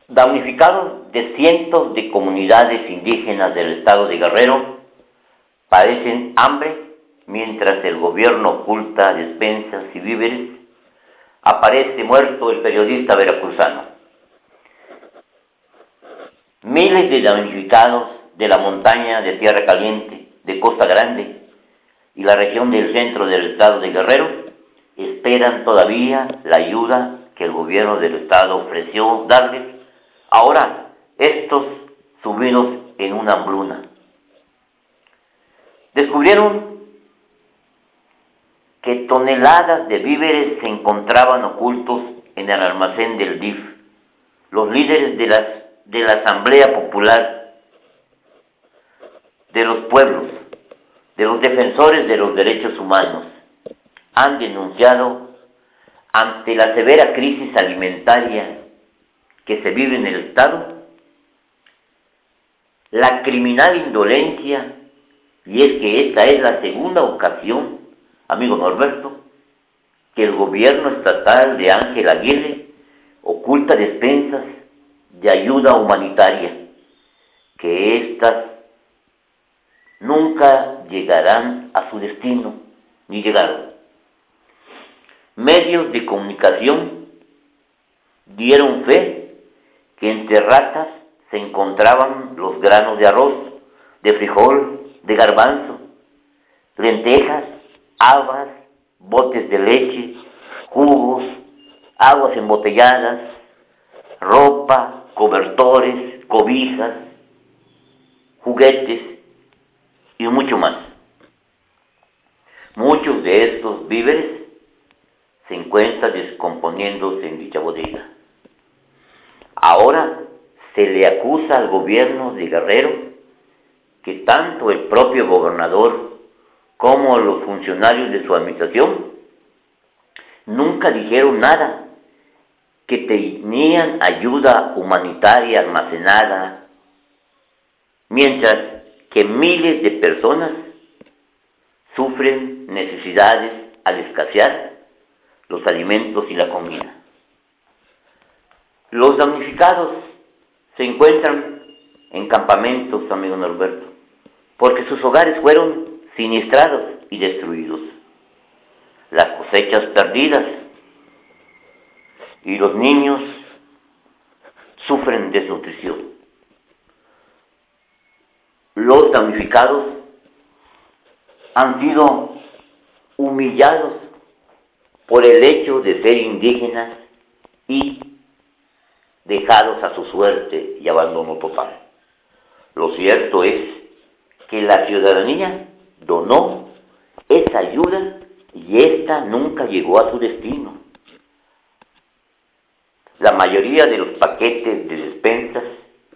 Damnificados de cientos de comunidades indígenas del estado de Guerrero padecen hambre mientras el gobierno oculta despensas y víveres. Aparece muerto el periodista veracruzano. Miles de damnificados de la montaña de Tierra Caliente, de Costa Grande y la región del centro del estado de Guerrero esperan todavía la ayuda que el gobierno del estado ofreció darles. Ahora, estos sumidos en una hambruna. Descubrieron que toneladas de víveres se encontraban ocultos en el almacén del DIF. Los líderes de la Asamblea Popular de los pueblos, de los defensores de los derechos humanos, han denunciado ante la severa crisis alimentaria que se vive en el estado, la criminal indolencia, y es que esta es la segunda ocasión, amigo Norberto, que el gobierno estatal de Ángel Aguirre oculta despensas de ayuda humanitaria, que éstas nunca llegarán a su destino, ni llegaron. Medios de comunicación dieron fe que entre ratas se encontraban los granos de arroz, de frijol, de garbanzo, lentejas, habas, botes de leche, jugos, aguas embotelladas, ropa, cobertores, cobijas, juguetes y mucho más. Muchos de estos víveres se encuentran descomponiéndose en dicha bodega. Ahora se le acusa al gobierno de Guerrero que tanto el propio gobernador como los funcionarios de su administración nunca dijeron nada, que tenían ayuda humanitaria almacenada, mientras que miles de personas sufren necesidades al escasear los alimentos y la comida. Los damnificados se encuentran en campamentos, amigo Norberto, porque sus hogares fueron siniestrados y destruidos, las cosechas perdidas, y los niños sufren desnutrición. Los damnificados han sido humillados por el hecho de ser indígenas y dejados a su suerte y abandono total. Lo cierto es que la ciudadanía donó esa ayuda y ésta nunca llegó a su destino. La mayoría de los paquetes de despensas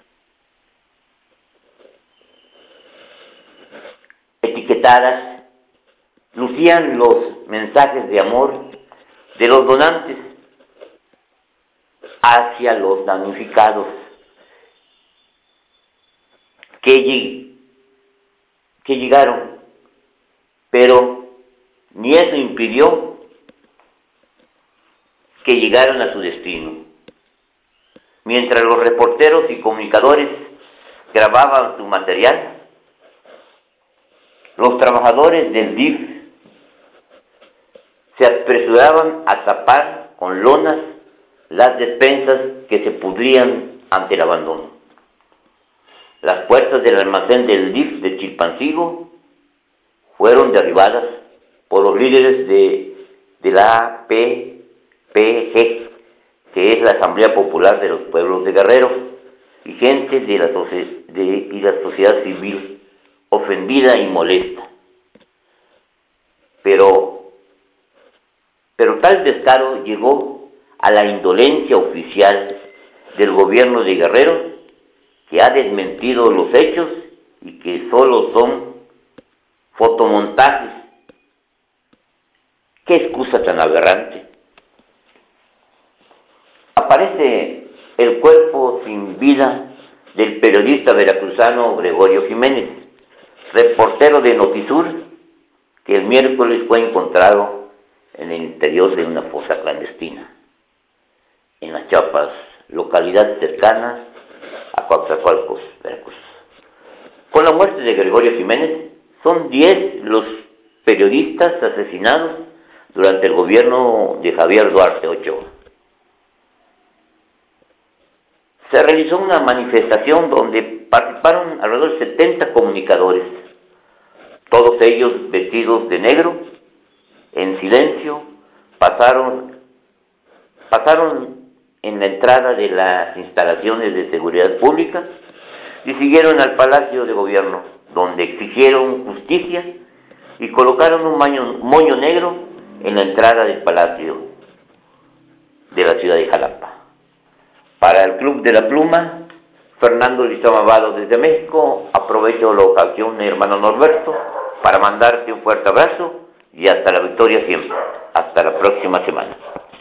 etiquetadas lucían los mensajes de amor de los donantes hacia los damnificados, que llegaron, pero ni eso impidió que llegaran a su destino. Mientras los reporteros y comunicadores grababan su material, los trabajadores del DIF se apresuraban a tapar con lonas las despensas que se pudrían ante el abandono. Las puertas del almacén del DIF de Chilpancingo fueron derribadas por los líderes de la APPG, que es la Asamblea Popular de los Pueblos de Guerrero, y gente de la sociedad civil ofendida y molesta. Pero tal descaro llegó a la indolencia oficial del gobierno de Guerrero, que ha desmentido los hechos y que solo son fotomontajes. ¡Qué excusa tan aberrante! Aparece el cuerpo sin vida del periodista veracruzano Gregorio Jiménez, reportero de Notisur, que el miércoles fue encontrado en el interior de una fosa clandestina, en las Chiapas localidad cercana a Coatzacoalcos, Veracruz. Con la muerte de Gregorio Jiménez, son 10 los periodistas asesinados durante el gobierno de Javier Duarte Ochoa. Se realizó una manifestación donde participaron alrededor de 70 comunicadores, todos ellos vestidos de negro, en silencio, pasaron en la entrada de las instalaciones de seguridad pública y siguieron al Palacio de Gobierno, donde exigieron justicia y colocaron un moño negro en la entrada del Palacio de la ciudad de Jalapa. Para el Club de la Pluma, Fernando Lizamabado desde México. Aprovecho la ocasión, hermano Norberto, para mandarte un fuerte abrazo y hasta la victoria siempre. Hasta la próxima semana.